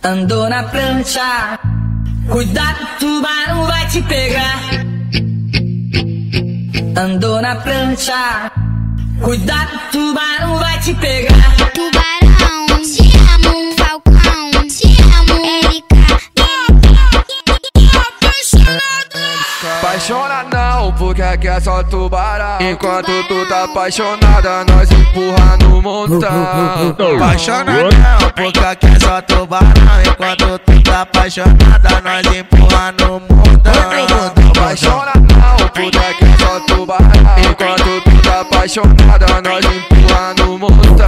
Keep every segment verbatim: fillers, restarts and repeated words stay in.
Andou na prancha, cuidado, tubarão vai te pegar. Andou na prancha, cuidado, tubarão vai te pegar. Tubarão, te amo, Falcão, te amo, Erika. Apaixona não, porque aqui é só tubarão. Enquanto tu tá apaixonada, nós empurra no montão. Apaixona não, porque aqui é só tubarão. Enquanto tu tá apaixonada, nós empurra no montão. Apaixona não, porque aqui é só tubarão. Enquanto tu tá apaixonada, nós empurra no montão.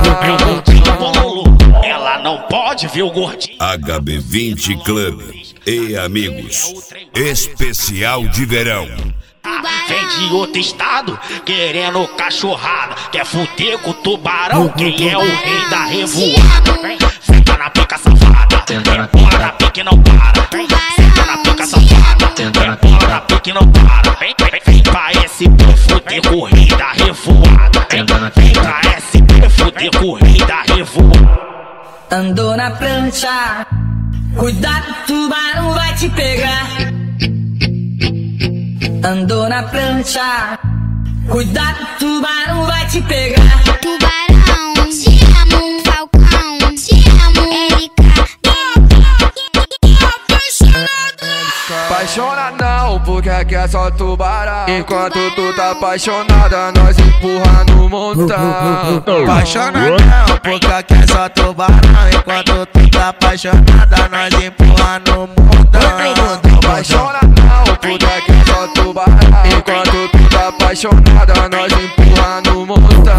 Ela não pode ver o gordinho. H B vinte Club e amigos, especial de verão. Vem de outro estado, querendo cachorrada. Quer fuder com o tubarão, quem é o rei da revoada. Senta na pica safada, bola na pique não para. Senta na pica safada, bola na pique não para. Vem, vem, vem pra S P fuder com o rei da revoada. Vem pra S P fuder com o rei da revoada. Andou na prancha, cuidado, tubarão vai te pegar. Andou na prancha, cuidado, tubarão vai te pegar. Tubarão, te amo, Falcão, te amo, Erika. Apaixona não, porque aqui é só tubarão. Enquanto tu tá apaixonada, nós empurra no montão. Apaixona não, porque aqui é só tubarão. Enquanto tu tá apaixonada, nós empurra no montão. Apaixona não, porque aqui é só tubarão. Enquanto tu tá apaixonada, nós empurra no montão.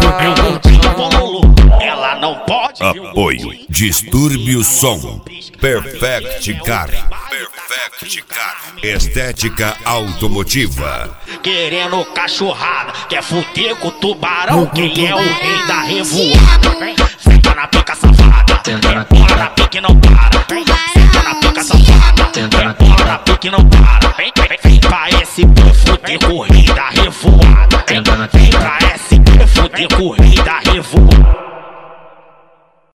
Ela não pode. Apoio Distúrbio Som, Perfect Car, Perfect Car, Estética Automotiva. Querendo cachorrada, quer fuder com o tubarão, quem é o rei da revoada. Senta na pica safada, bola na pique não para. Senta na pica safada, bola na pique não para. Vem, vem, vem pra S P fuder com o rei da revoada. Vem pra S P fuder com o rei da revoada.